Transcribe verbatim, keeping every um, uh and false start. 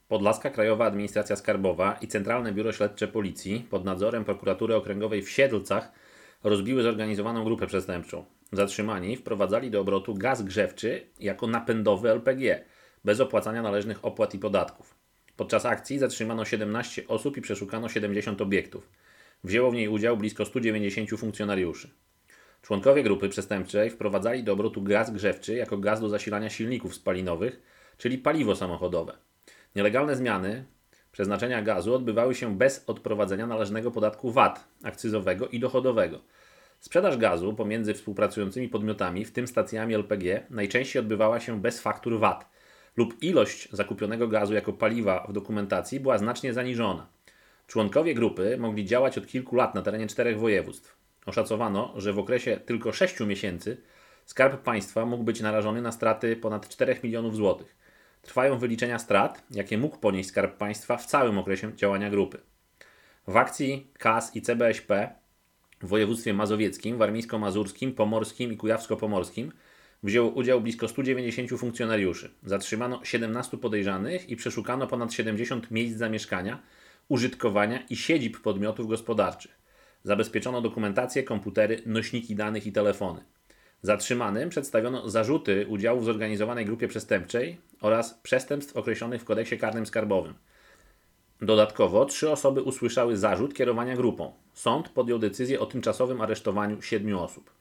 Podlaska Krajowa Administracja Skarbowa i Centralne Biuro Śledcze Policji pod nadzorem Prokuratury Okręgowej w Siedlcach rozbiły zorganizowaną grupę przestępczą. Zatrzymani wprowadzali do obrotu gaz grzewczy jako napędowy L P G, bez opłacania należnych opłat i podatków. Podczas akcji zatrzymano siedemnaście osób i przeszukano siedemdziesiąt obiektów. Wzięło w niej udział blisko stu dziewięćdziesięciu funkcjonariuszy. Członkowie grupy przestępczej wprowadzali do obrotu gaz grzewczy jako gaz do zasilania silników spalinowych, czyli paliwo samochodowe. Nielegalne zmiany przeznaczenia gazu odbywały się bez odprowadzenia należnego podatku V A T, akcyzowego i dochodowego. Sprzedaż gazu pomiędzy współpracującymi podmiotami, w tym stacjami L P G, najczęściej odbywała się bez faktur V A T lub ilość zakupionego gazu jako paliwa w dokumentacji była znacznie zaniżona. Członkowie grupy mogli działać od kilku lat na terenie czterech województw. Oszacowano, że w okresie tylko sześciu miesięcy Skarb Państwa mógł być narażony na straty ponad czterech milionów złotych. Trwają wyliczenia strat, jakie mógł ponieść Skarb Państwa w całym okresie działania grupy. W akcji K A S i C B S P w województwie mazowieckim, warmińsko-mazurskim, pomorskim i kujawsko-pomorskim wzięło udział blisko stu dziewięćdziesięciu funkcjonariuszy. Zatrzymano siedemnastu podejrzanych i przeszukano ponad siedemdziesiąt miejsc zamieszkania, użytkowania i siedzib podmiotów gospodarczych. Zabezpieczono dokumentację, komputery, nośniki danych i telefony. Zatrzymanym przedstawiono zarzuty udziału w zorganizowanej grupie przestępczej oraz przestępstw określonych w kodeksie karnym skarbowym. Dodatkowo trzy osoby usłyszały zarzut kierowania grupą. Sąd podjął decyzję o tymczasowym aresztowaniu siedmiu osób.